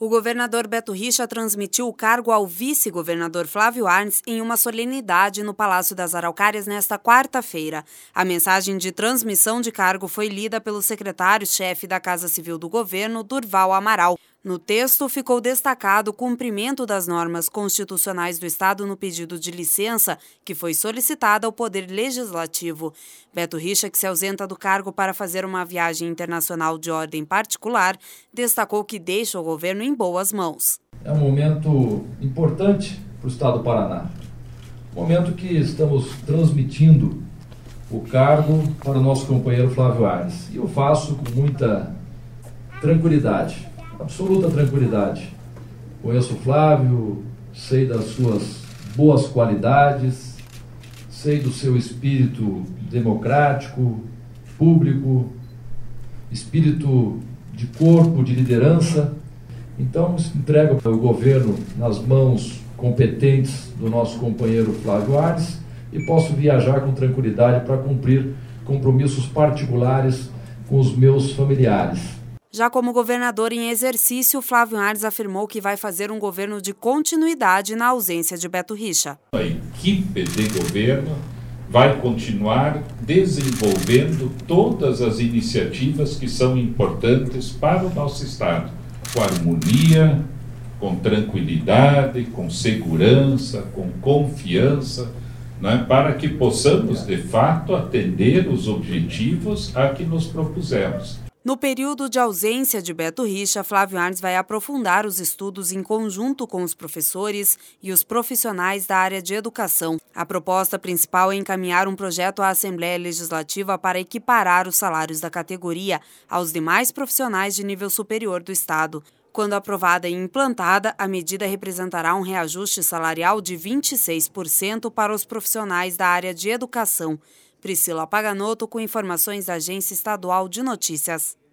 O governador Beto Richa transmitiu o cargo ao vice-governador Flávio Arnes em uma solenidade no Palácio das Araucárias nesta quarta-feira. A mensagem de transmissão de cargo foi lida pelo secretário-chefe da Casa Civil do Governo, Durval Amaral. No texto, ficou destacado o cumprimento das normas constitucionais do Estado no pedido de licença que foi solicitada ao Poder Legislativo. Beto Richa, que se ausenta do cargo para fazer uma viagem internacional de ordem particular, destacou que deixa o governo em boas mãos. É um momento importante para o Estado do Paraná. Momento que estamos transmitindo o cargo para o nosso companheiro Flávio Arnes. E eu faço com muita tranquilidade. Absoluta tranquilidade. Conheço o Flávio, sei das suas boas qualidades, sei do seu espírito democrático, público, espírito de corpo, de liderança. Então, entrego o governo nas mãos competentes do nosso companheiro Flávio Arnes e posso viajar com tranquilidade para cumprir compromissos particulares com os meus familiares. Já como governador em exercício, Flávio Arnes afirmou que vai fazer um governo de continuidade na ausência de Beto Richa. A equipe de governo vai continuar desenvolvendo todas as iniciativas que são importantes para o nosso Estado, com harmonia, com tranquilidade, com segurança, com confiança, né, para que possamos, de fato, atender os objetivos a que nos propusemos. No período de ausência de Beto Richa, Flávio Arnes vai aprofundar os estudos em conjunto com os professores e os profissionais da área de educação. A proposta principal é encaminhar um projeto à Assembleia Legislativa para equiparar os salários da categoria aos demais profissionais de nível superior do Estado. Quando aprovada e implantada, a medida representará um reajuste salarial de 26% para os profissionais da área de educação. Priscila Paganotto com informações da Agência Estadual de Notícias.